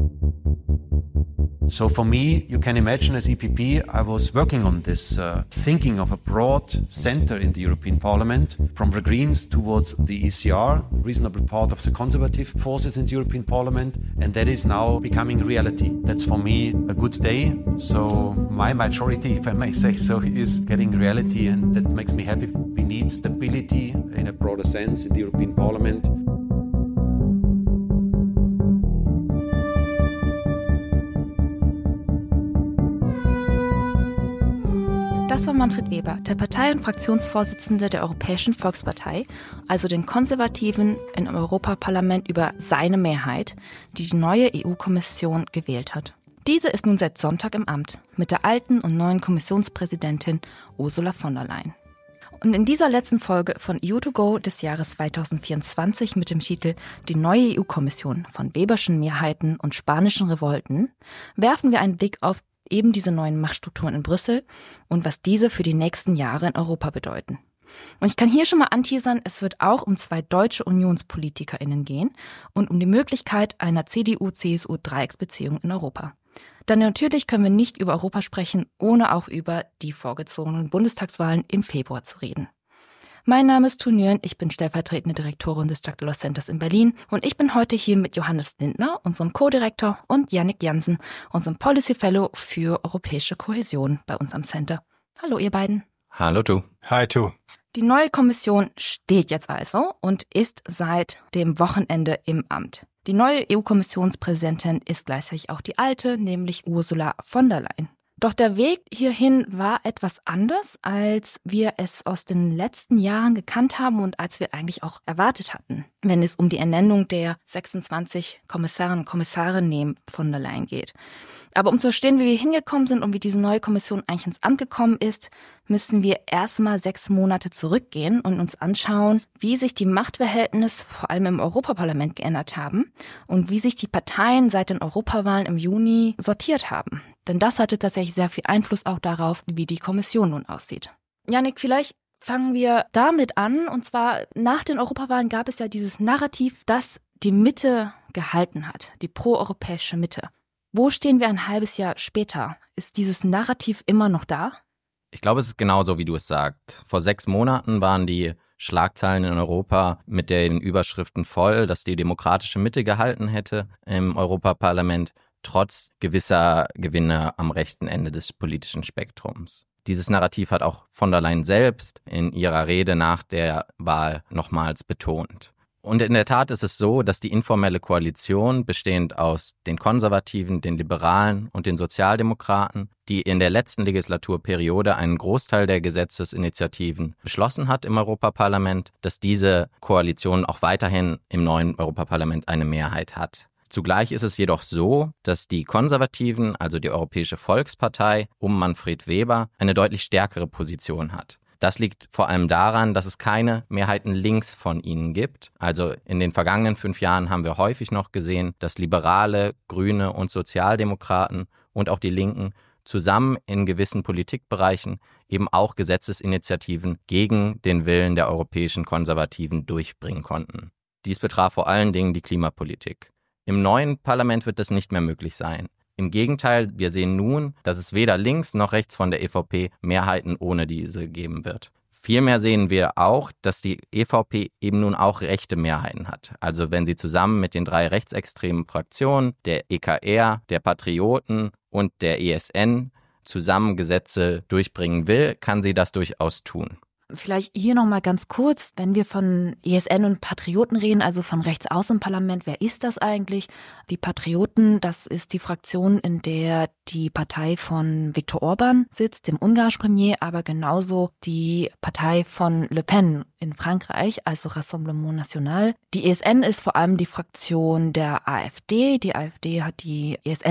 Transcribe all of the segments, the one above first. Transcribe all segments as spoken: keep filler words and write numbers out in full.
So for me, you can imagine as E P P, I was working on this, uh, thinking of a broad center in the European Parliament, from the Greens towards the E C R, reasonable part of the conservative forces in the European Parliament, and that is now becoming reality. That's for me a good day. So my majority, if I may say so, is getting reality, and that makes me happy. We need stability in a broader sense in the European Parliament. Das war Manfred Weber, der Partei- und Fraktionsvorsitzende der Europäischen Volkspartei, also den Konservativen im Europaparlament, über seine Mehrheit, die die neue E U-Kommission gewählt hat. Diese ist nun seit Sonntag im Amt mit der alten und neuen Kommissionspräsidentin Ursula von der Leyen. Und in dieser letzten Folge von E U to go des Jahres zweitausendvierundzwanzig mit dem Titel Die neue E U-Kommission von Weberschen Mehrheiten und spanischen Revolten werfen wir einen Blick auf eben diese neuen Machtstrukturen in Brüssel und was diese für die nächsten Jahre in Europa bedeuten. Und ich kann hier schon mal anteasern, es wird auch um zwei deutsche UnionspolitikerInnen gehen und um die Möglichkeit einer C D U C S U-Dreiecksbeziehung in Europa. Denn natürlich können wir nicht über Europa sprechen, ohne auch über die vorgezogenen Bundestagswahlen im Februar zu reden. Mein Name ist Tu Nguyen, ich bin stellvertretende Direktorin des Jacques Delors Centers in Berlin und ich bin heute hier mit Johannes Lindner, unserem Co-Direktor, und Yannick Jansen, unserem Policy Fellow für europäische Kohäsion bei uns am Center. Hallo ihr beiden. Hallo Tu. Hi Tu. Die neue Kommission steht jetzt also und ist seit dem Wochenende im Amt. Die neue E U-Kommissionspräsidentin ist gleichzeitig auch die alte, nämlich Ursula von der Leyen. Doch der Weg hierhin war etwas anders, als wir es aus den letzten Jahren gekannt haben und als wir eigentlich auch erwartet hatten, wenn es um die Ernennung der sechsundzwanzig Kommissarinnen und Kommissare neben von der Leyen geht. Aber um zu verstehen, wie wir hingekommen sind und wie diese neue Kommission eigentlich ins Amt gekommen ist, müssen wir erstmal sechs Monate zurückgehen und uns anschauen, wie sich die Machtverhältnisse vor allem im Europaparlament geändert haben und wie sich die Parteien seit den Europawahlen im Juni sortiert haben. Denn das hatte tatsächlich sehr viel Einfluss auch darauf, wie die Kommission nun aussieht. Yannick, vielleicht fangen wir damit an. Und zwar nach den Europawahlen gab es ja dieses Narrativ, das die Mitte gehalten hat, die proeuropäische Mitte. Wo stehen wir ein halbes Jahr später? Ist dieses Narrativ immer noch da? Ich glaube, es ist genauso, wie du es sagst. Vor sechs Monaten waren die Schlagzeilen in Europa mit den Überschriften voll, dass die demokratische Mitte gehalten hätte im Europaparlament, trotz gewisser Gewinne am rechten Ende des politischen Spektrums. Dieses Narrativ hat auch von der Leyen selbst in ihrer Rede nach der Wahl nochmals betont. Und in der Tat ist es so, dass die informelle Koalition, bestehend aus den Konservativen, den Liberalen und den Sozialdemokraten, die in der letzten Legislaturperiode einen Großteil der Gesetzesinitiativen beschlossen hat im Europaparlament, dass diese Koalition auch weiterhin im neuen Europaparlament eine Mehrheit hat. Zugleich ist es jedoch so, dass die Konservativen, also die Europäische Volkspartei um Manfred Weber, eine deutlich stärkere Position hat. Das liegt vor allem daran, dass es keine Mehrheiten links von ihnen gibt. Also in den vergangenen fünf Jahren haben wir häufig noch gesehen, dass Liberale, Grüne und Sozialdemokraten und auch die Linken zusammen in gewissen Politikbereichen eben auch Gesetzesinitiativen gegen den Willen der europäischen Konservativen durchbringen konnten. Dies betraf vor allen Dingen die Klimapolitik. Im neuen Parlament wird das nicht mehr möglich sein. Im Gegenteil, wir sehen nun, dass es weder links noch rechts von der E V P Mehrheiten ohne diese geben wird. Vielmehr sehen wir auch, dass die E V P eben nun auch rechte Mehrheiten hat. Also wenn sie zusammen mit den drei rechtsextremen Fraktionen, der E K R, der Patrioten und der E S N zusammen Gesetze durchbringen will, kann sie das durchaus tun. Vielleicht hier nochmal ganz kurz, wenn wir von E S N und Patrioten reden, also von Rechtsaußenparlament, wer ist das eigentlich? Die Patrioten, das ist die Fraktion, in der die Partei von Viktor Orban sitzt, dem ungarischen Premier, aber genauso die Partei von Le Pen in Frankreich, also Rassemblement National. Die E S N ist vor allem die Fraktion der AfD. Die AfD hat die E S N, also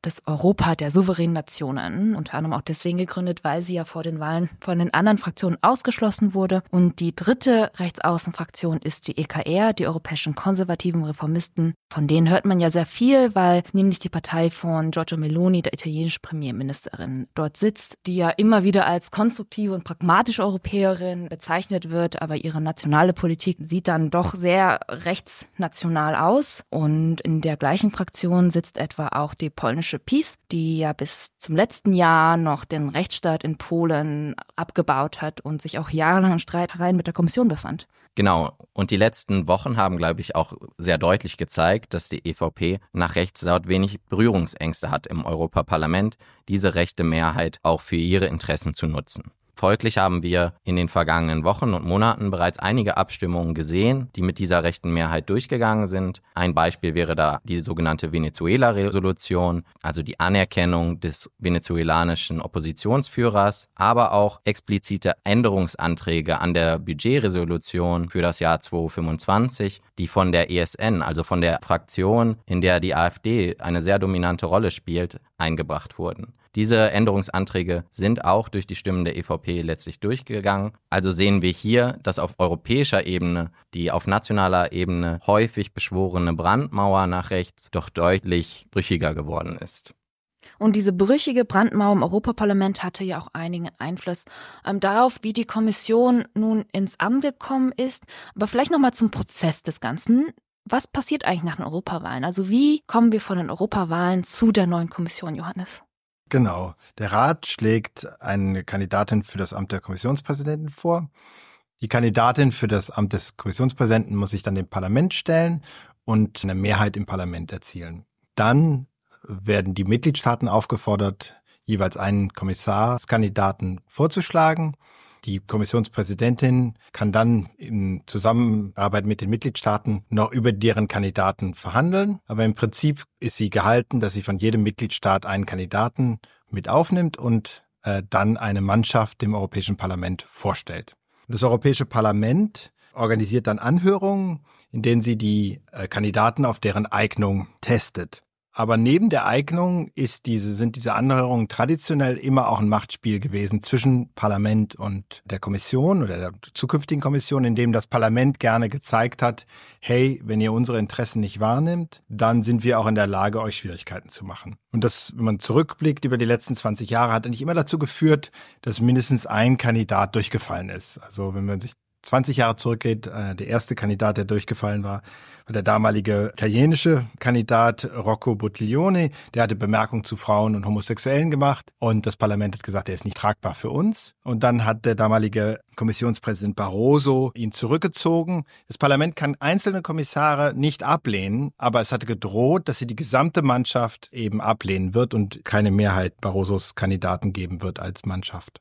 das Europa der souveränen Nationen, unter anderem auch deswegen gegründet, weil sie ja vor den Wahlen von den anderen Fraktionen ausgeschlossen wurde. Und die dritte Rechtsaußenfraktion ist die E K R, die Europäischen Konservativen Reformisten. Von denen hört man ja sehr viel, weil nämlich die Partei von Giorgia Meloni, der italienischen Premierministerin, dort sitzt, die ja immer wieder als konstruktive und pragmatische Europäerin bezeichnet wird, aber ihre nationale Politik sieht dann doch sehr rechtsnational aus. Und in der gleichen Fraktion sitzt etwa auch die polnische PiS, die ja bis zum letzten Jahr noch den Rechtsstaat in Polen abgebaut hat und sich auch jahrelang in Streitereien mit der Kommission befand. Genau. Und die letzten Wochen haben, glaube ich, auch sehr deutlich gezeigt, dass die E V P nach rechts laut wenig Berührungsängste hat im Europaparlament, diese rechte Mehrheit auch für ihre Interessen zu nutzen. Folglich haben wir in den vergangenen Wochen und Monaten bereits einige Abstimmungen gesehen, die mit dieser rechten Mehrheit durchgegangen sind. Ein Beispiel wäre da die sogenannte Venezuela-Resolution, also die Anerkennung des venezolanischen Oppositionsführers, aber auch explizite Änderungsanträge an der Budgetresolution für das Jahr zweitausendfünfundzwanzig, die von der E S N, also von der Fraktion, in der die AfD eine sehr dominante Rolle spielt, eingebracht wurden. Diese Änderungsanträge sind auch durch die Stimmen der E V P letztlich durchgegangen. Also sehen wir hier, dass auf europäischer Ebene die auf nationaler Ebene häufig beschworene Brandmauer nach rechts doch deutlich brüchiger geworden ist. Und diese brüchige Brandmauer im Europaparlament hatte ja auch einigen Einfluss ähm, darauf, wie die Kommission nun ins Amt gekommen ist. Aber vielleicht nochmal zum Prozess des Ganzen. Was passiert eigentlich nach den Europawahlen? Also wie kommen wir von den Europawahlen zu der neuen Kommission, Johannes? Genau. Der Rat schlägt eine Kandidatin für das Amt der Kommissionspräsidentin vor. Die Kandidatin für das Amt des Kommissionspräsidenten muss sich dann dem Parlament stellen und eine Mehrheit im Parlament erzielen. Dann werden die Mitgliedstaaten aufgefordert, jeweils einen Kommissarskandidaten vorzuschlagen. Die Kommissionspräsidentin kann dann in Zusammenarbeit mit den Mitgliedstaaten noch über deren Kandidaten verhandeln. Aber im Prinzip ist sie gehalten, dass sie von jedem Mitgliedstaat einen Kandidaten mit aufnimmt und äh, dann eine Mannschaft dem Europäischen Parlament vorstellt. Das Europäische Parlament organisiert dann Anhörungen, in denen sie die äh, Kandidaten auf deren Eignung testet. Aber neben der Eignung ist diese, sind diese Anhörungen traditionell immer auch ein Machtspiel gewesen zwischen Parlament und der Kommission oder der zukünftigen Kommission, in dem das Parlament gerne gezeigt hat, hey, wenn ihr unsere Interessen nicht wahrnimmt, dann sind wir auch in der Lage, euch Schwierigkeiten zu machen. Und das, wenn man zurückblickt über die letzten zwanzig Jahre, hat eigentlich immer dazu geführt, dass mindestens ein Kandidat durchgefallen ist. Also wenn man sich zwanzig Jahre zurückgeht, äh, der erste Kandidat, der durchgefallen war, war der damalige italienische Kandidat Rocco Buttiglione. Der hatte Bemerkungen zu Frauen und Homosexuellen gemacht und das Parlament hat gesagt, er ist nicht tragbar für uns. Und dann hat der damalige Kommissionspräsident Barroso ihn zurückgezogen. Das Parlament kann einzelne Kommissare nicht ablehnen, aber es hatte gedroht, dass sie die gesamte Mannschaft eben ablehnen wird und keine Mehrheit Barrosos Kandidaten geben wird als Mannschaft.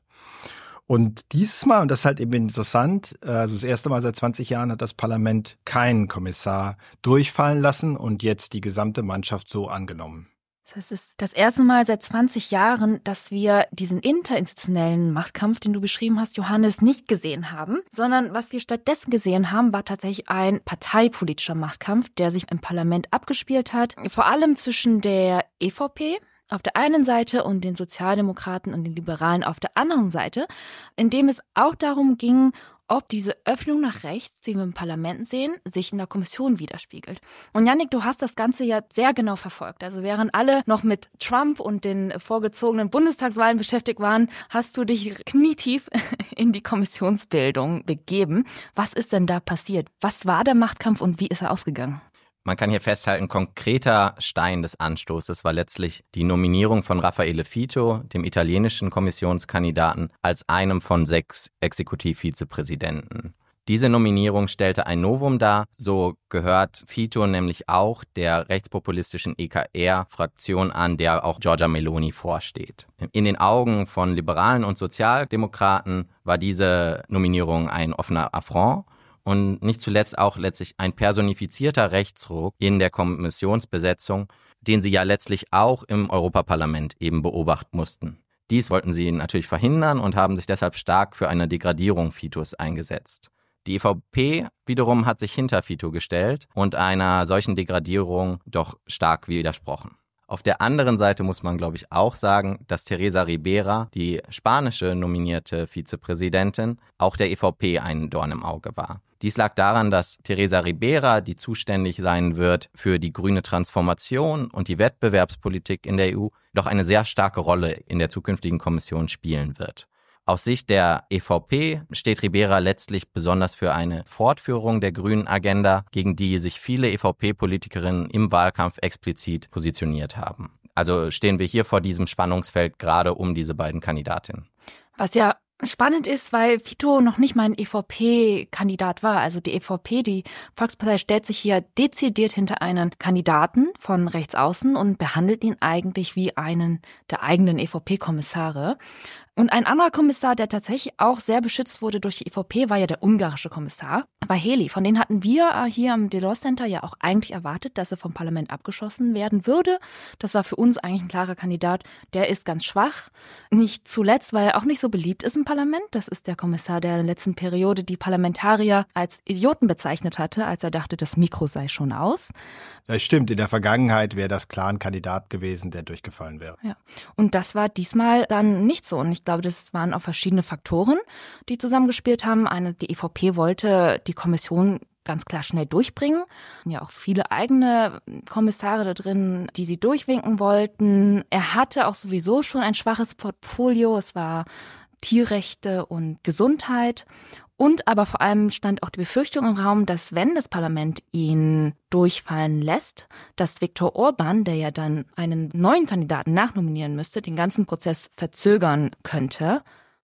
Und dieses Mal, und das ist halt eben interessant, also das erste Mal seit zwanzig Jahren hat das Parlament keinen Kommissar durchfallen lassen und jetzt die gesamte Mannschaft so angenommen. Das heißt, es ist das erste Mal seit zwanzig Jahren, dass wir diesen interinstitutionellen Machtkampf, den du beschrieben hast, Johannes, nicht gesehen haben, sondern was wir stattdessen gesehen haben, war tatsächlich ein parteipolitischer Machtkampf, der sich im Parlament abgespielt hat, vor allem zwischen der E V P auf der einen Seite und den Sozialdemokraten und den Liberalen auf der anderen Seite, in dem es auch darum ging, ob diese Öffnung nach rechts, die wir im Parlament sehen, sich in der Kommission widerspiegelt. Und Yannick, du hast das Ganze ja sehr genau verfolgt. Also während alle noch mit Trump und den vorgezogenen Bundestagswahlen beschäftigt waren, hast du dich knietief in die Kommissionsbildung begeben. Was ist denn da passiert? Was war der Machtkampf und wie ist er ausgegangen? Man kann hier festhalten, konkreter Stein des Anstoßes war letztlich die Nominierung von Raffaele Fitto, dem italienischen Kommissionskandidaten, als einem von sechs Exekutivvizepräsidenten. Diese Nominierung stellte ein Novum dar, so gehört Fitto nämlich auch der rechtspopulistischen E K R-Fraktion an, der auch Giorgia Meloni vorsteht. In den Augen von Liberalen und Sozialdemokraten war diese Nominierung ein offener Affront. Und nicht zuletzt auch letztlich ein personifizierter Rechtsruck in der Kommissionsbesetzung, den sie ja letztlich auch im Europaparlament eben beobachten mussten. Dies wollten sie natürlich verhindern und haben sich deshalb stark für eine Degradierung Fittos eingesetzt. Die E V P wiederum hat sich hinter Fitto gestellt und einer solchen Degradierung doch stark widersprochen. Auf der anderen Seite muss man, glaube ich, auch sagen, dass Teresa Ribera, die spanische nominierte Vizepräsidentin, auch der E V P ein Dorn im Auge war. Dies lag daran, dass Teresa Ribera, die zuständig sein wird für die grüne Transformation und die Wettbewerbspolitik in der E U, doch eine sehr starke Rolle in der zukünftigen Kommission spielen wird. Aus Sicht der E V P steht Ribera letztlich besonders für eine Fortführung der grünen Agenda, gegen die sich viele E V P-Politikerinnen im Wahlkampf explizit positioniert haben. Also stehen wir hier vor diesem Spannungsfeld gerade um diese beiden Kandidatinnen. Was ja spannend ist, weil Fito noch nicht mal ein E V P-Kandidat war. Also die E V P, die Volkspartei, stellt sich hier dezidiert hinter einen Kandidaten von rechts außen und behandelt ihn eigentlich wie einen der eigenen E V P-Kommissare. Und ein anderer Kommissar, der tatsächlich auch sehr beschützt wurde durch die E V P, war ja der ungarische Kommissar, Várhelyi. Von denen hatten wir hier am Delors Center ja auch eigentlich erwartet, dass er vom Parlament abgeschossen werden würde. Das war für uns eigentlich ein klarer Kandidat. Der ist ganz schwach. Nicht zuletzt, weil er auch nicht so beliebt ist im Parlament. Das ist der Kommissar, der in der letzten Periode die Parlamentarier als Idioten bezeichnet hatte, als er dachte, das Mikro sei schon aus. Das stimmt, in der Vergangenheit wäre das klar ein Kandidat gewesen, der durchgefallen wäre. Ja. Und das war diesmal dann nicht so. Und ich glaube, das waren auch verschiedene Faktoren, die zusammengespielt haben. Eine, die E V P wollte die Kommission ganz klar schnell durchbringen. Ja, auch viele eigene Kommissare da drin, die sie durchwinken wollten. Er hatte auch sowieso schon ein schwaches Portfolio. Es war Tierrechte und Gesundheit. Und aber vor allem stand auch die Befürchtung im Raum, dass wenn das Parlament ihn durchfallen lässt, dass Viktor Orbán, der ja dann einen neuen Kandidaten nachnominieren müsste, den ganzen Prozess verzögern könnte.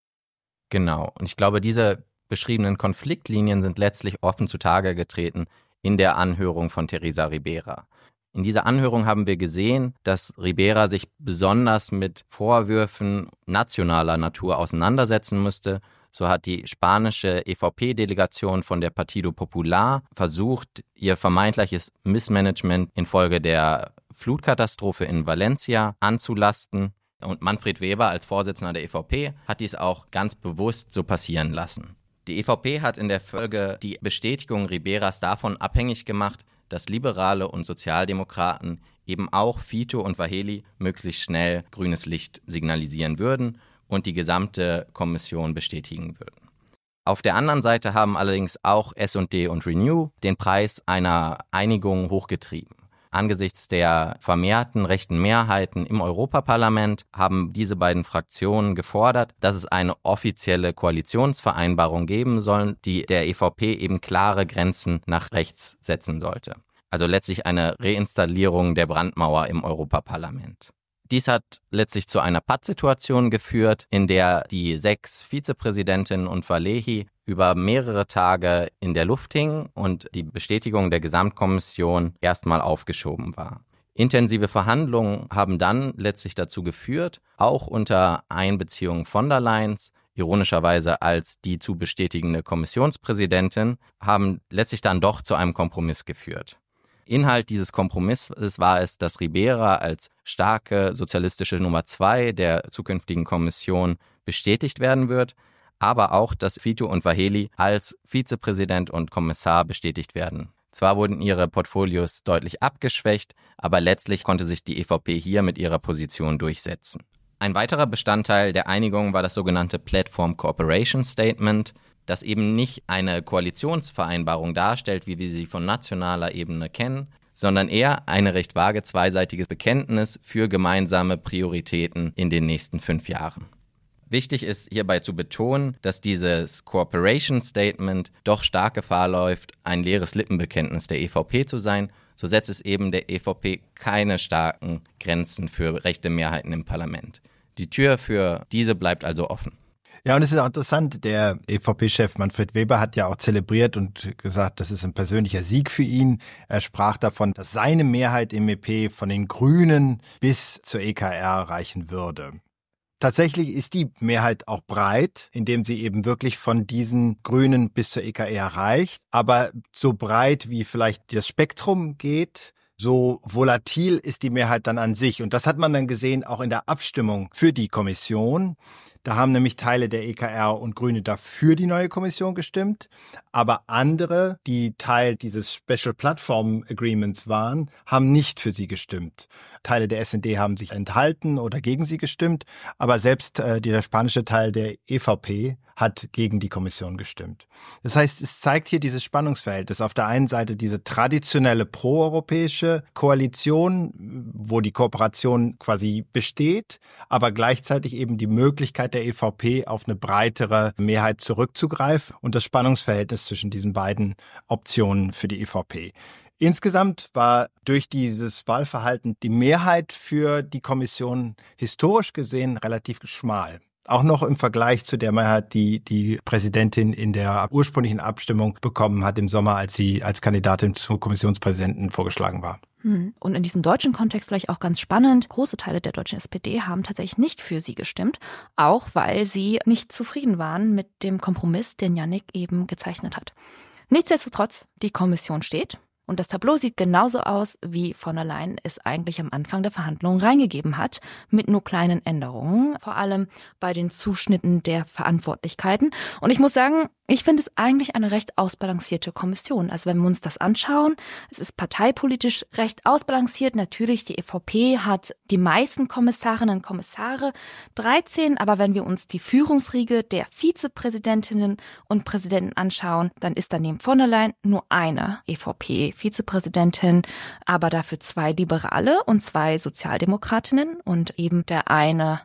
Genau. Und ich glaube, diese beschriebenen Konfliktlinien sind letztlich offen zutage getreten in der Anhörung von Teresa Ribera. In dieser Anhörung haben wir gesehen, dass Ribera sich besonders mit Vorwürfen nationaler Natur auseinandersetzen müsste. So hat die spanische E V P-Delegation von der Partido Popular versucht, ihr vermeintliches Missmanagement infolge der Flutkatastrophe in Valencia anzulasten. Und Manfred Weber als Vorsitzender der E V P hat dies auch ganz bewusst so passieren lassen. Die E V P hat in der Folge die Bestätigung Riberas davon abhängig gemacht, dass Liberale und Sozialdemokraten eben auch Fito und Várhelyi möglichst schnell grünes Licht signalisieren würden und die gesamte Kommission bestätigen würden. Auf der anderen Seite haben allerdings auch S und D und Renew den Preis einer Einigung hochgetrieben. Angesichts der vermehrten rechten Mehrheiten im Europaparlament haben diese beiden Fraktionen gefordert, dass es eine offizielle Koalitionsvereinbarung geben soll, die der E V P eben klare Grenzen nach rechts setzen sollte. Also letztlich eine Reinstallierung der Brandmauer im Europaparlament. Dies hat letztlich zu einer Pattsituation geführt, in der die sechs Vizepräsidentinnen und Várhelyi über mehrere Tage in der Luft hingen und die Bestätigung der Gesamtkommission erstmal aufgeschoben war. Intensive Verhandlungen haben dann letztlich dazu geführt, auch unter Einbeziehung von der Leyens, ironischerweise als die zu bestätigende Kommissionspräsidentin, haben letztlich dann doch zu einem Kompromiss geführt. Inhalt dieses Kompromisses war es, dass Ribera als starke sozialistische Nummer zwei der zukünftigen Kommission bestätigt werden wird, aber auch, dass Fito und Várhelyi als Vizepräsident und Kommissar bestätigt werden. Zwar wurden ihre Portfolios deutlich abgeschwächt, aber letztlich konnte sich die E V P hier mit ihrer Position durchsetzen. Ein weiterer Bestandteil der Einigung war das sogenannte Platform Cooperation Statement, das eben nicht eine Koalitionsvereinbarung darstellt, wie wir sie von nationaler Ebene kennen, sondern eher eine recht vage zweiseitiges Bekenntnis für gemeinsame Prioritäten in den nächsten fünf Jahren. Wichtig ist hierbei zu betonen, dass dieses Cooperation Statement doch stark Gefahr läuft, ein leeres Lippenbekenntnis der E V P zu sein. So setzt es eben der E V P keine starken Grenzen für rechte Mehrheiten im Parlament. Die Tür für diese bleibt also offen. Ja, und es ist auch interessant, der E V P-Chef Manfred Weber hat ja auch zelebriert und gesagt, das ist ein persönlicher Sieg für ihn. Er sprach davon, dass seine Mehrheit im E P von den Grünen bis zur E K R reichen würde. Tatsächlich ist die Mehrheit auch breit, indem sie eben wirklich von diesen Grünen bis zur E K R reicht. Aber so breit wie vielleicht das Spektrum geht, so volatil ist die Mehrheit dann an sich. Und das hat man dann gesehen auch in der Abstimmung für die Kommission. Da haben nämlich Teile der E K R und Grüne dafür die neue Kommission gestimmt, aber andere, die Teil dieses Special Platform Agreements waren, haben nicht für sie gestimmt. Teile der S und D haben sich enthalten oder gegen sie gestimmt, aber selbst äh, der spanische Teil der E V P hat gegen die Kommission gestimmt. Das heißt, es zeigt hier dieses Spannungsverhältnis. Auf der einen Seite diese traditionelle proeuropäische Koalition, wo die Kooperation quasi besteht, aber gleichzeitig eben die Möglichkeit der E V P auf eine breitere Mehrheit zurückzugreifen und das Spannungsverhältnis zwischen diesen beiden Optionen für die E V P. Insgesamt war durch dieses Wahlverhalten die Mehrheit für die Kommission historisch gesehen relativ schmal. Auch noch im Vergleich zu der Mehrheit, die die Präsidentin in der ursprünglichen Abstimmung bekommen hat im Sommer, als sie als Kandidatin zum Kommissionspräsidenten vorgeschlagen war. Und in diesem deutschen Kontext vielleicht auch ganz spannend, große Teile der deutschen S P D haben tatsächlich nicht für sie gestimmt, auch weil sie nicht zufrieden waren mit dem Kompromiss, den Jannik eben gezeichnet hat. Nichtsdestotrotz, die Kommission steht. Und das Tableau sieht genauso aus, wie von der Leyen es eigentlich am Anfang der Verhandlungen reingegeben hat, mit nur kleinen Änderungen, vor allem bei den Zuschnitten der Verantwortlichkeiten. Und ich muss sagen, ich finde es eigentlich eine recht ausbalancierte Kommission. Also wenn wir uns das anschauen, es ist parteipolitisch recht ausbalanciert. Natürlich, die E V P hat die meisten Kommissarinnen und Kommissare, dreizehn. Aber wenn wir uns die Führungsriege der Vizepräsidentinnen und Präsidenten anschauen, dann ist daneben von der Leyen nur eine E V P-Vizepräsidentin, aber dafür zwei Liberale und zwei Sozialdemokratinnen und eben der eine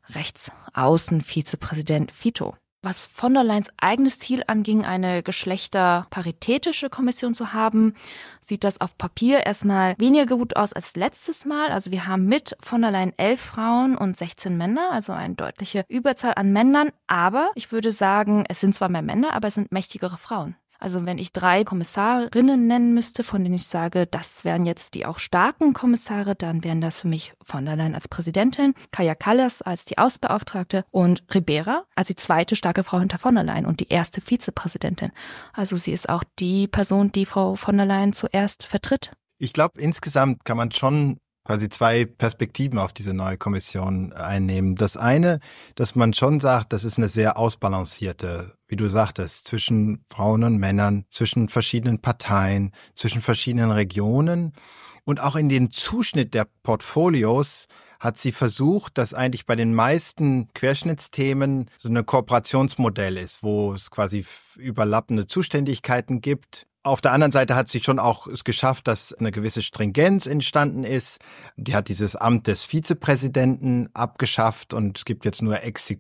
Rechtsaußen-Vizepräsident Fito. Was von der Leyens eigenes Ziel anging, eine geschlechterparitätische Kommission zu haben, sieht das auf Papier erstmal weniger gut aus als letztes Mal. Also wir haben mit von der Leyen elf Frauen und sechzehn Männer, also eine deutliche Überzahl an Männern. Aber ich würde sagen, es sind zwar mehr Männer, aber es sind mächtigere Frauen. Also wenn ich drei Kommissarinnen nennen müsste, von denen ich sage, das wären jetzt die auch starken Kommissare, dann wären das für mich von der Leyen als Präsidentin, Kaja Kallas als die Außenbeauftragte und Ribera als die zweite starke Frau hinter von der Leyen und die erste Vizepräsidentin. Also sie ist auch die Person, die Frau von der Leyen zuerst vertritt. Ich glaube, insgesamt kann man schon quasi zwei Perspektiven auf diese neue Kommission einnehmen. Das eine, dass man schon sagt, das ist eine sehr ausbalancierte, wie du sagtest, zwischen Frauen und Männern, zwischen verschiedenen Parteien, zwischen verschiedenen Regionen und auch in den Zuschnitt der Portfolios hat sie versucht, dass eigentlich bei den meisten Querschnittsthemen so ein Kooperationsmodell ist, wo es quasi überlappende Zuständigkeiten gibt. Auf der anderen Seite hat sie schon auch es geschafft, dass eine gewisse Stringenz entstanden ist. Die hat dieses Amt des Vizepräsidenten abgeschafft und es gibt jetzt nur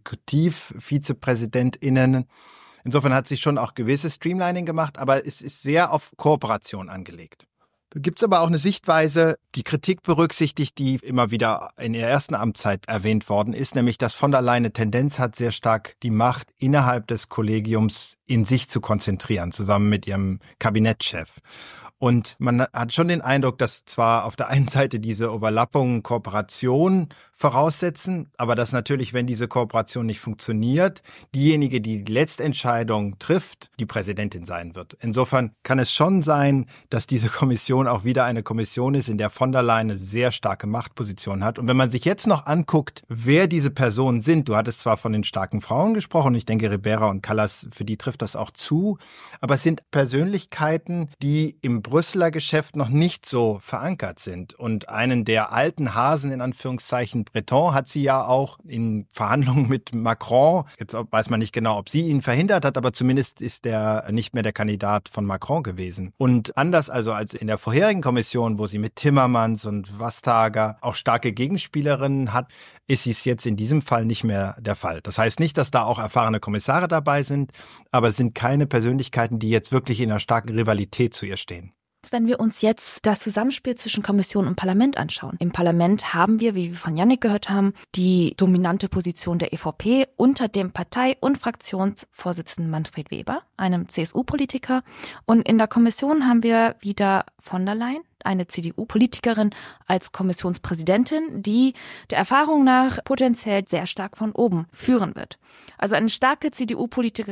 Exekutiv-VizepräsidentInnen. Insofern hat sie schon auch gewisse Streamlining gemacht, aber es ist sehr auf Kooperation angelegt. Da gibt es aber auch eine Sichtweise, die Kritik berücksichtigt, die immer wieder in ihrer ersten Amtszeit erwähnt worden ist, nämlich dass von der Leyen eine Tendenz hat, sehr stark die Macht innerhalb des Kollegiums in sich zu konzentrieren, zusammen mit ihrem Kabinettschef. Und man hat schon den Eindruck, dass zwar auf der einen Seite diese Überlappungen Kooperation voraussetzen, aber dass natürlich, wenn diese Kooperation nicht funktioniert, diejenige, die die Letztentscheidung trifft, die Präsidentin sein wird. Insofern kann es schon sein, dass diese Kommission auch wieder eine Kommission ist, in der von der Leyen eine sehr starke Machtposition hat. Und wenn man sich jetzt noch anguckt, wer diese Personen sind, du hattest zwar von den starken Frauen gesprochen, ich denke Ribera und Kallas, für die trifft das auch zu, aber es sind Persönlichkeiten, die im Brüsseler Geschäft noch nicht so verankert sind. Und einen der alten Hasen, in Anführungszeichen, Breton, hat sie ja auch in Verhandlungen mit Macron, jetzt weiß man nicht genau, ob sie ihn verhindert hat, aber zumindest ist er nicht mehr der Kandidat von Macron gewesen. Und anders also als in der vorherigen Kommission, wo sie mit Timmermans und Vestager auch starke Gegenspielerinnen hat, ist es jetzt in diesem Fall nicht mehr der Fall. Das heißt nicht, dass da auch erfahrene Kommissare dabei sind, aber es sind keine Persönlichkeiten, die jetzt wirklich in einer starken Rivalität zu ihr stehen. Wenn wir uns jetzt das Zusammenspiel zwischen Kommission und Parlament anschauen. Im Parlament haben wir, wie wir von Jannik gehört haben, die dominante Position der E V P unter dem Partei- und Fraktionsvorsitzenden Manfred Weber, einem C S U-Politiker. Und in der Kommission haben wir wieder von der Leyen, eine C D U-Politikerin als Kommissionspräsidentin, die der Erfahrung nach potenziell sehr stark von oben führen wird. Also eine starke C D U-Politikerin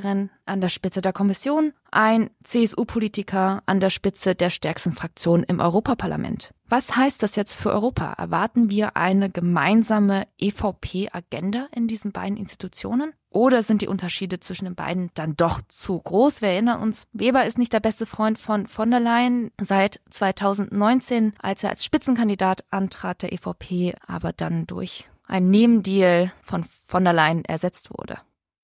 an der Spitze der Kommission, ein C S U-Politiker an der Spitze der stärksten Fraktion im Europaparlament. Was heißt das jetzt für Europa? Erwarten wir eine gemeinsame E V P-Agenda in diesen beiden Institutionen? Oder sind die Unterschiede zwischen den beiden dann doch zu groß? Wir erinnern uns, Weber ist nicht der beste Freund von von der Leyen seit zweitausendneunzehn, als er als Spitzenkandidat antrat der E V P, aber dann durch einen Nebendeal von von der Leyen ersetzt wurde.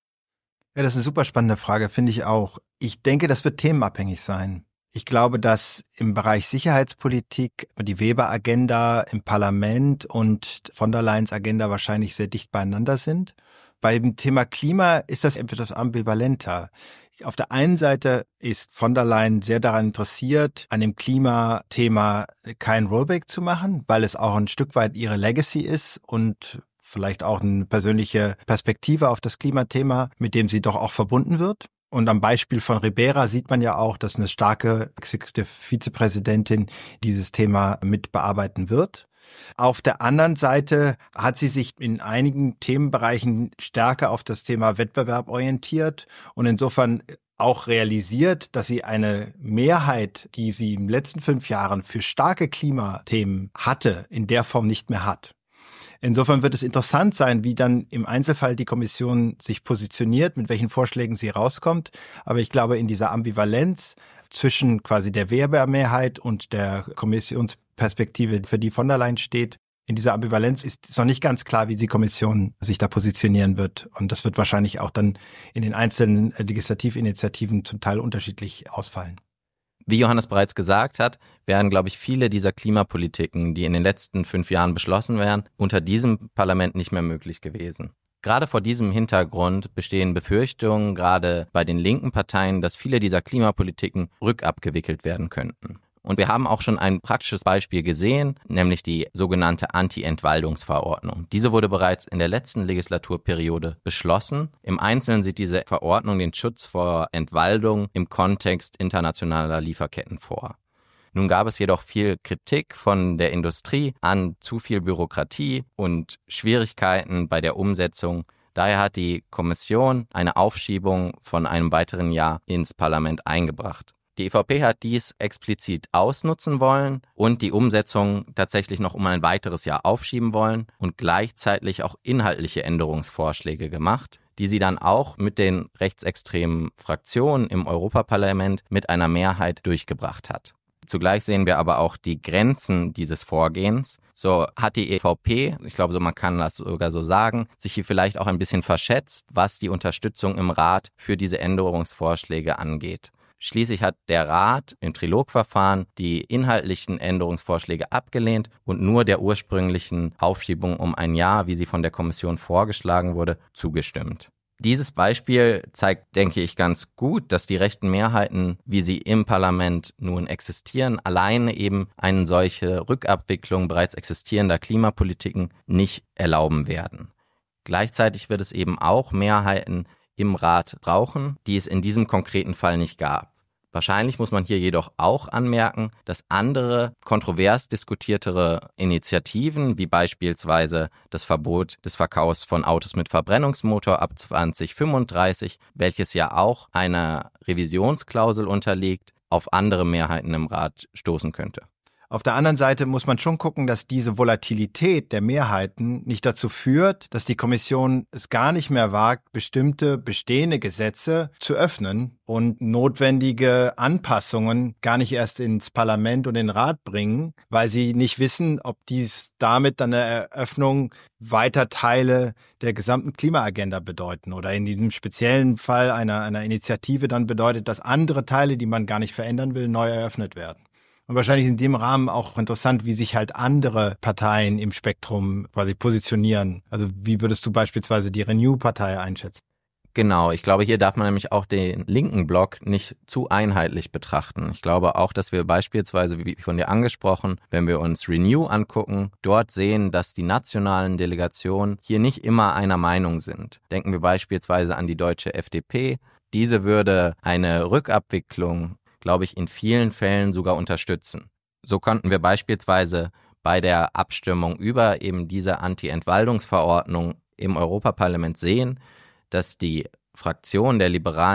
Ja, das ist eine super spannende Frage, finde ich auch. Ich denke, das wird themenabhängig sein. Ich glaube, dass im Bereich Sicherheitspolitik die Weber-Agenda im Parlament und von der Leyens Agenda wahrscheinlich sehr dicht beieinander sind. Beim Thema Klima ist das etwas ambivalenter. Auf der einen Seite ist von der Leyen sehr daran interessiert, an dem Klimathema kein Rollback zu machen, weil es auch ein Stück weit ihre Legacy ist und vielleicht auch eine persönliche Perspektive auf das Klimathema, mit dem sie doch auch verbunden wird. Und am Beispiel von Ribera sieht man ja auch, dass eine starke Executive Vizepräsidentin dieses Thema mit bearbeiten wird. Auf der anderen Seite hat sie sich in einigen Themenbereichen stärker auf das Thema Wettbewerb orientiert und insofern auch realisiert, dass sie eine Mehrheit, die sie in den letzten fünf Jahren für starke Klimathemen hatte, in der Form nicht mehr hat. Insofern wird es interessant sein, wie dann im Einzelfall die Kommission sich positioniert, mit welchen Vorschlägen sie rauskommt. Aber ich glaube, in dieser Ambivalenz zwischen quasi der Weber-Mehrheit und der Kommissionsperspektive, für die von der Leyen steht, in dieser Ambivalenz ist es noch nicht ganz klar, wie die Kommission sich da positionieren wird. Und das wird wahrscheinlich auch dann in den einzelnen Legislativinitiativen zum Teil unterschiedlich ausfallen. Wie Johannes bereits gesagt hat, wären, glaube ich, viele dieser Klimapolitiken, die in den letzten fünf Jahren beschlossen wären, unter diesem Parlament nicht mehr möglich gewesen. Gerade vor diesem Hintergrund bestehen Befürchtungen, gerade bei den linken Parteien, dass viele dieser Klimapolitiken rückabgewickelt werden könnten. Und wir haben auch schon ein praktisches Beispiel gesehen, nämlich die sogenannte Anti-Entwaldungsverordnung. Diese wurde bereits in der letzten Legislaturperiode beschlossen. Im Einzelnen sieht diese Verordnung den Schutz vor Entwaldung im Kontext internationaler Lieferketten vor. Nun gab es jedoch viel Kritik von der Industrie an zu viel Bürokratie und Schwierigkeiten bei der Umsetzung. Daher hat die Kommission eine Aufschiebung von einem weiteren Jahr ins Parlament eingebracht. Die E V P hat dies explizit ausnutzen wollen und die Umsetzung tatsächlich noch um ein weiteres Jahr aufschieben wollen und gleichzeitig auch inhaltliche Änderungsvorschläge gemacht, die sie dann auch mit den rechtsextremen Fraktionen im Europaparlament mit einer Mehrheit durchgebracht hat. Zugleich sehen wir aber auch die Grenzen dieses Vorgehens. So hat die E V P, ich glaube, so man kann das sogar so sagen, sich hier vielleicht auch ein bisschen verschätzt, was die Unterstützung im Rat für diese Änderungsvorschläge angeht. Schließlich hat der Rat im Trilogverfahren die inhaltlichen Änderungsvorschläge abgelehnt und nur der ursprünglichen Aufschiebung um ein Jahr, wie sie von der Kommission vorgeschlagen wurde, zugestimmt. Dieses Beispiel zeigt, denke ich, ganz gut, dass die rechten Mehrheiten, wie sie im Parlament nun existieren, alleine eben eine solche Rückabwicklung bereits existierender Klimapolitiken nicht erlauben werden. Gleichzeitig wird es eben auch Mehrheiten im Rat brauchen, die es in diesem konkreten Fall nicht gab. Wahrscheinlich muss man hier jedoch auch anmerken, dass andere kontrovers diskutiertere Initiativen, wie beispielsweise das Verbot des Verkaufs von Autos mit Verbrennungsmotor ab zwanzig fünfunddreißig, welches ja auch einer Revisionsklausel unterliegt, auf andere Mehrheiten im Rat stoßen könnte. Auf der anderen Seite muss man schon gucken, dass diese Volatilität der Mehrheiten nicht dazu führt, dass die Kommission es gar nicht mehr wagt, bestimmte bestehende Gesetze zu öffnen und notwendige Anpassungen gar nicht erst ins Parlament und den Rat bringen, weil sie nicht wissen, ob dies damit dann eine Eröffnung weiter Teile der gesamten Klimaagenda bedeuten oder in diesem speziellen Fall einer, einer Initiative dann bedeutet, dass andere Teile, die man gar nicht verändern will, neu eröffnet werden. Und wahrscheinlich in dem Rahmen auch interessant, wie sich halt andere Parteien im Spektrum quasi positionieren. Also wie würdest du beispielsweise die Renew-Partei einschätzen? Genau, ich glaube, hier darf man nämlich auch den linken Block nicht zu einheitlich betrachten. Ich glaube auch, dass wir beispielsweise, wie von dir angesprochen, wenn wir uns Renew angucken, dort sehen, dass die nationalen Delegationen hier nicht immer einer Meinung sind. Denken wir beispielsweise an die deutsche F D P. Diese würde eine Rückabwicklung, glaube ich, in vielen Fällen sogar unterstützen. So konnten wir beispielsweise bei der Abstimmung über eben diese Anti-Entwaldungsverordnung im Europaparlament sehen, dass die Fraktion der Liberalen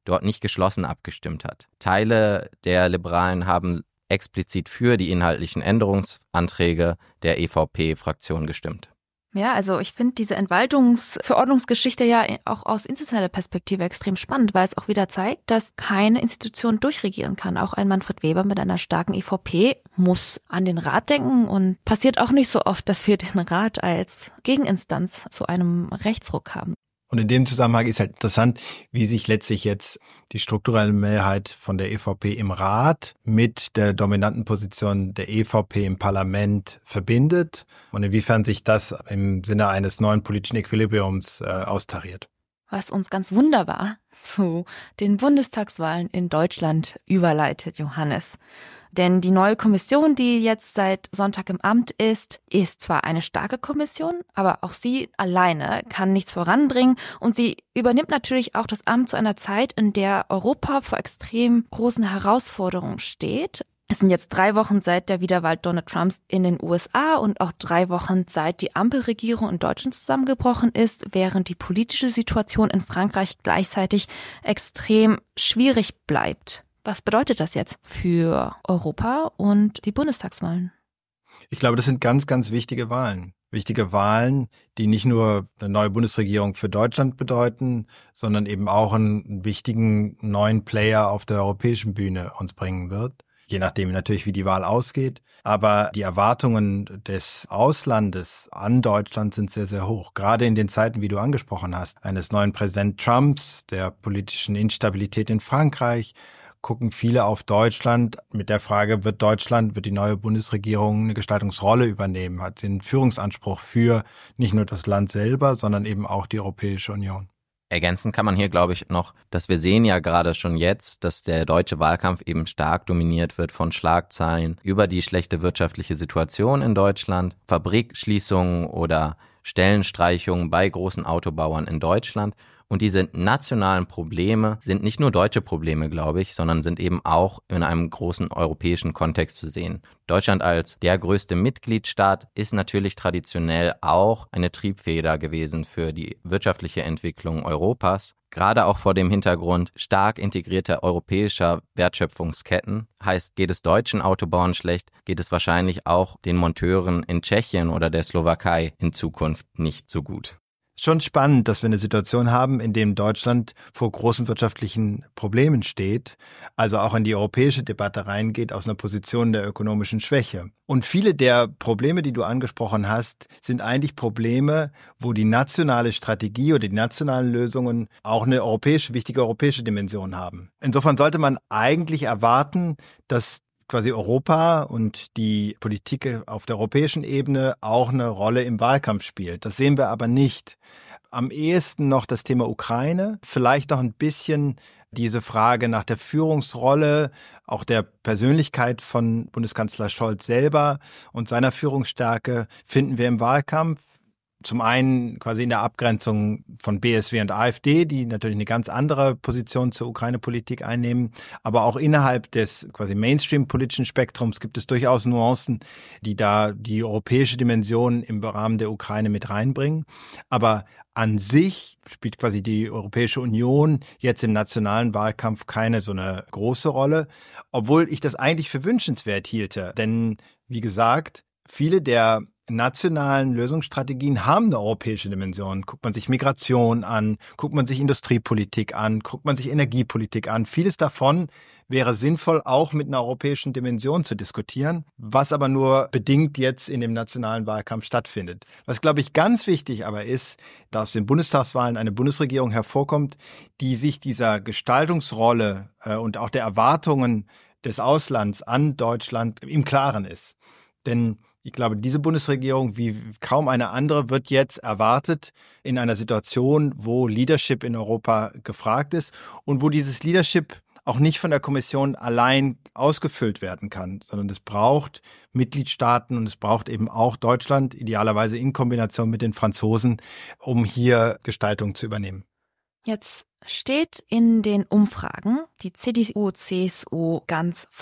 dort nicht geschlossen abgestimmt hat. Teile der Liberalen haben explizit für die inhaltlichen Änderungsanträge der E V P-Fraktion gestimmt. Ja, also ich finde diese Entwaltungsverordnungsgeschichte ja auch aus institutioneller Perspektive extrem spannend, weil es auch wieder zeigt, dass keine Institution durchregieren kann. Auch ein Manfred Weber mit einer starken E V P muss an den Rat denken und passiert auch nicht so oft, dass wir den Rat als Gegeninstanz zu einem Rechtsruck haben. Und in dem Zusammenhang ist halt interessant, wie sich letztlich jetzt die strukturelle Mehrheit von der E V P im Rat mit der dominanten Position der E V P im Parlament verbindet und inwiefern sich das im Sinne eines neuen politischen Equilibriums äh, austariert. Was uns ganz wunderbar zu den Bundestagswahlen in Deutschland überleitet, Johannes. Denn die neue Kommission, die jetzt seit Sonntag im Amt ist, ist zwar eine starke Kommission, aber auch sie alleine kann nichts voranbringen und sie übernimmt natürlich auch das Amt zu einer Zeit, in der Europa vor extrem großen Herausforderungen steht. Es sind jetzt drei Wochen seit der Wiederwahl Donald Trumps in den U S A und auch drei Wochen seit die Ampelregierung in Deutschland zusammengebrochen ist, während die politische Situation in Frankreich gleichzeitig extrem schwierig bleibt. Was bedeutet das jetzt für Europa und die Bundestagswahlen? Ich glaube, das sind ganz, ganz wichtige Wahlen. Wichtige Wahlen, die nicht nur eine neue Bundesregierung für Deutschland bedeuten, sondern eben auch einen wichtigen neuen Player auf der europäischen Bühne uns bringen wird. Je nachdem natürlich, wie die Wahl ausgeht. Aber die Erwartungen des Auslandes an Deutschland sind sehr, sehr hoch. Gerade in den Zeiten, wie du angesprochen hast, eines neuen Präsidenten Trumps, der politischen Instabilität in Frankreich, gucken viele auf Deutschland mit der Frage, wird Deutschland, wird die neue Bundesregierung eine Gestaltungsrolle übernehmen, hat den Führungsanspruch für nicht nur das Land selber, sondern eben auch die Europäische Union. Ergänzend kann man hier, glaube ich, noch, dass wir sehen ja gerade schon jetzt, dass der deutsche Wahlkampf eben stark dominiert wird von Schlagzeilen über die schlechte wirtschaftliche Situation in Deutschland, Fabrikschließungen oder Stellenstreichungen bei großen Autobauern in Deutschland. Und diese nationalen Probleme sind nicht nur deutsche Probleme, glaube ich, sondern sind eben auch in einem großen europäischen Kontext zu sehen. Deutschland als der größte Mitgliedstaat ist natürlich traditionell auch eine Triebfeder gewesen für die wirtschaftliche Entwicklung Europas. Gerade auch vor dem Hintergrund stark integrierter europäischer Wertschöpfungsketten. Heißt, geht es deutschen Autobauern schlecht, geht es wahrscheinlich auch den Monteuren in Tschechien oder der Slowakei in Zukunft nicht so gut. Schon spannend, dass wir eine Situation haben, in dem Deutschland vor großen wirtschaftlichen Problemen steht, also auch in die europäische Debatte reingeht aus einer Position der ökonomischen Schwäche. Und viele der Probleme, die du angesprochen hast, sind eigentlich Probleme, wo die nationale Strategie oder die nationalen Lösungen auch eine europäische, wichtige europäische Dimension haben. Insofern sollte man eigentlich erwarten, dass quasi Europa und die Politik auf der europäischen Ebene auch eine Rolle im Wahlkampf spielt. Das sehen wir aber nicht. Am ehesten noch das Thema Ukraine, vielleicht noch ein bisschen diese Frage nach der Führungsrolle, auch der Persönlichkeit von Bundeskanzler Scholz selber und seiner Führungsstärke finden wir im Wahlkampf. Zum einen quasi in der Abgrenzung von B S W und AfD, die natürlich eine ganz andere Position zur Ukraine-Politik einnehmen. Aber auch innerhalb des quasi Mainstream-politischen Spektrums gibt es durchaus Nuancen, die da die europäische Dimension im Rahmen der Ukraine mit reinbringen. Aber an sich spielt quasi die Europäische Union jetzt im nationalen Wahlkampf keine so eine große Rolle, obwohl ich das eigentlich für wünschenswert hielte. Denn, wie gesagt, viele der nationalen Lösungsstrategien haben eine europäische Dimension. Guckt man sich Migration an, guckt man sich Industriepolitik an, guckt man sich Energiepolitik an. Vieles davon wäre sinnvoll, auch mit einer europäischen Dimension zu diskutieren, was aber nur bedingt jetzt in dem nationalen Wahlkampf stattfindet. Was, glaube ich, ganz wichtig aber ist, dass aus den Bundestagswahlen eine Bundesregierung hervorkommt, die sich dieser Gestaltungsrolle äh, und auch der Erwartungen des Auslands an Deutschland im Klaren ist. Denn ich glaube, diese Bundesregierung, wie kaum eine andere, wird jetzt erwartet in einer Situation, wo Leadership in Europa gefragt ist und wo dieses Leadership auch nicht von der Kommission allein ausgefüllt werden kann, sondern es braucht Mitgliedstaaten und es braucht eben auch Deutschland, idealerweise in Kombination mit den Franzosen, um hier Gestaltung zu übernehmen. Jetzt steht in den Umfragen die C D U, C S U ganz vorne.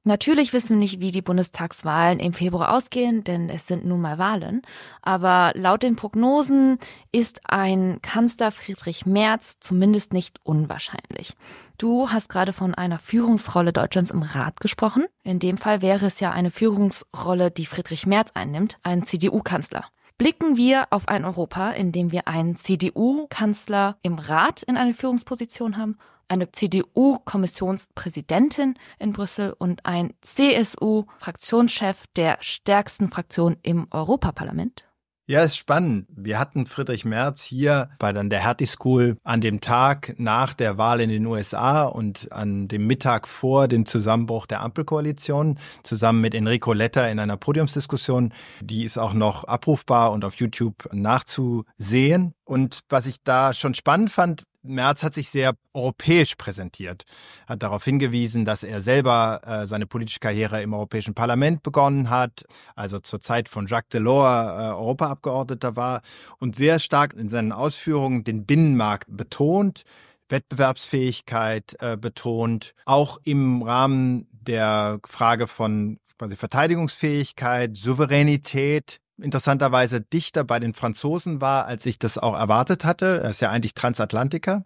Natürlich wissen wir nicht, wie die Bundestagswahlen im Februar ausgehen, denn es sind nun mal Wahlen. Aber laut den Prognosen ist ein Kanzler Friedrich Merz zumindest nicht unwahrscheinlich. Du hast gerade von einer Führungsrolle Deutschlands im Rat gesprochen. In dem Fall wäre es ja eine Führungsrolle, die Friedrich Merz einnimmt, ein C D U-Kanzler. Blicken wir auf ein Europa, in dem wir einen C D U-Kanzler im Rat in eine Führungsposition haben, eine C D U-Kommissionspräsidentin in Brüssel und ein C S U-Fraktionschef der stärksten Fraktion im Europaparlament? Ja, ist spannend. Wir hatten Friedrich Merz hier bei dann der Hertie School an dem Tag nach der Wahl in den U S A und an dem Mittag vor dem Zusammenbruch der Ampelkoalition zusammen mit Enrico Letta in einer Podiumsdiskussion. Die ist auch noch abrufbar und auf YouTube nachzusehen. Und was ich da schon spannend fand, Merz hat sich sehr europäisch präsentiert, hat darauf hingewiesen, dass er selber äh, seine politische Karriere im Europäischen Parlament begonnen hat, also zur Zeit von Jacques Delors äh, Europaabgeordneter war und sehr stark in seinen Ausführungen den Binnenmarkt betont, Wettbewerbsfähigkeit äh, betont, auch im Rahmen der Frage von quasi Verteidigungsfähigkeit, Souveränität. Interessanterweise dichter bei den Franzosen war, als ich das auch erwartet hatte. Er ist ja eigentlich Transatlantiker.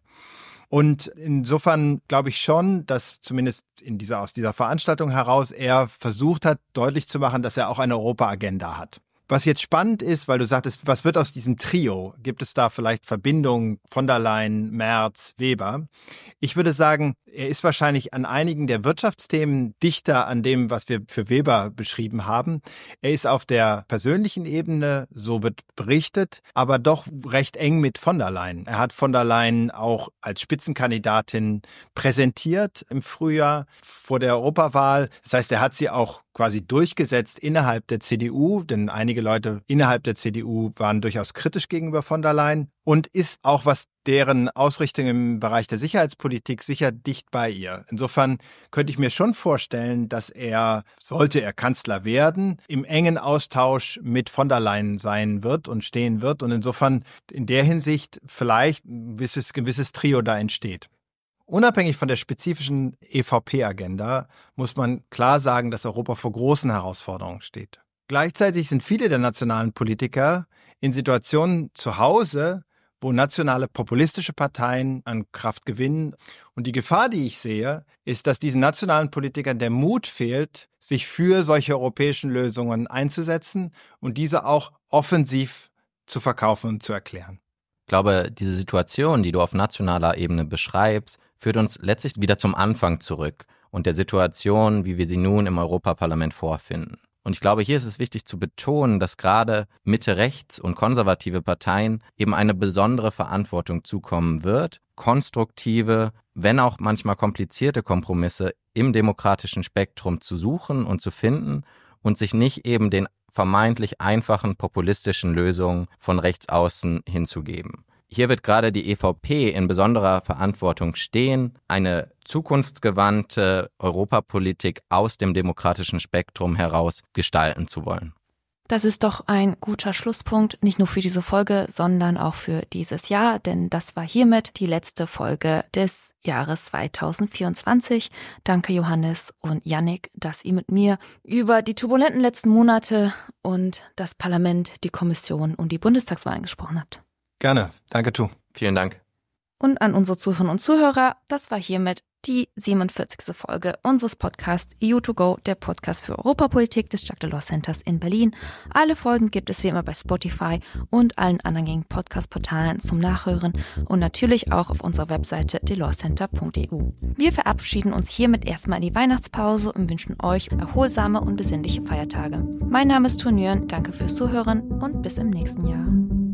Und insofern glaube ich schon, dass zumindest in dieser, aus dieser Veranstaltung heraus er versucht hat, deutlich zu machen, dass er auch eine Europa-Agenda hat. Was jetzt spannend ist, weil du sagtest, was wird aus diesem Trio? Gibt es da vielleicht Verbindungen von der Leyen, Merz, Weber? Ich würde sagen, er ist wahrscheinlich an einigen der Wirtschaftsthemen dichter an dem, was wir für Weber beschrieben haben. Er ist auf der persönlichen Ebene, so wird berichtet, aber doch recht eng mit von der Leyen. Er hat von der Leyen auch als Spitzenkandidatin präsentiert im Frühjahr vor der Europawahl. Das heißt, er hat sie auch quasi durchgesetzt innerhalb der C D U, denn einige Leute innerhalb der C D U waren durchaus kritisch gegenüber von der Leyen und ist auch, was deren Ausrichtung im Bereich der Sicherheitspolitik sicher dicht bei ihr. Insofern könnte ich mir schon vorstellen, dass er, sollte er Kanzler werden, im engen Austausch mit von der Leyen sein wird und stehen wird und insofern in der Hinsicht vielleicht ein gewisses, gewisses Trio da entsteht. Unabhängig von der spezifischen E V P-Agenda muss man klar sagen, dass Europa vor großen Herausforderungen steht. Gleichzeitig sind viele der nationalen Politiker in Situationen zu Hause, wo nationale populistische Parteien an Kraft gewinnen. Und die Gefahr, die ich sehe, ist, dass diesen nationalen Politikern der Mut fehlt, sich für solche europäischen Lösungen einzusetzen und diese auch offensiv zu verkaufen und zu erklären. Ich glaube, diese Situation, die du auf nationaler Ebene beschreibst, führt uns letztlich wieder zum Anfang zurück und der Situation, wie wir sie nun im Europaparlament vorfinden. Und ich glaube, hier ist es wichtig zu betonen, dass gerade Mitte-Rechts- und konservative Parteien eben eine besondere Verantwortung zukommen wird, konstruktive, wenn auch manchmal komplizierte Kompromisse im demokratischen Spektrum zu suchen und zu finden und sich nicht eben den vermeintlich einfachen populistischen Lösungen von rechts außen hinzugeben. Hier wird gerade die E V P in besonderer Verantwortung stehen, eine zukunftsgewandte Europapolitik aus dem demokratischen Spektrum heraus gestalten zu wollen. Das ist doch ein guter Schlusspunkt, nicht nur für diese Folge, sondern auch für dieses Jahr, denn das war hiermit die letzte Folge des Jahres zweitausendvierundzwanzig. Danke Johannes und Yannick, dass ihr mit mir über die turbulenten letzten Monate und das Parlament, die Kommission und die Bundestagswahlen gesprochen habt. Gerne, danke Tu. Vielen Dank. Und an unsere Zuhörerinnen und Zuhörer, das war hiermit die siebenundvierzigste Folge unseres Podcasts E U to go, der Podcast für Europapolitik des Jacques Delors Centers in Berlin. Alle Folgen gibt es wie immer bei Spotify und allen anderen gängigen Podcast-Portalen zum Nachhören und natürlich auch auf unserer Webseite delorscenter punkt e u. Wir verabschieden uns hiermit erstmal in die Weihnachtspause und wünschen euch erholsame und besinnliche Feiertage. Mein Name ist Tuan Nguyen, danke fürs Zuhören und bis im nächsten Jahr.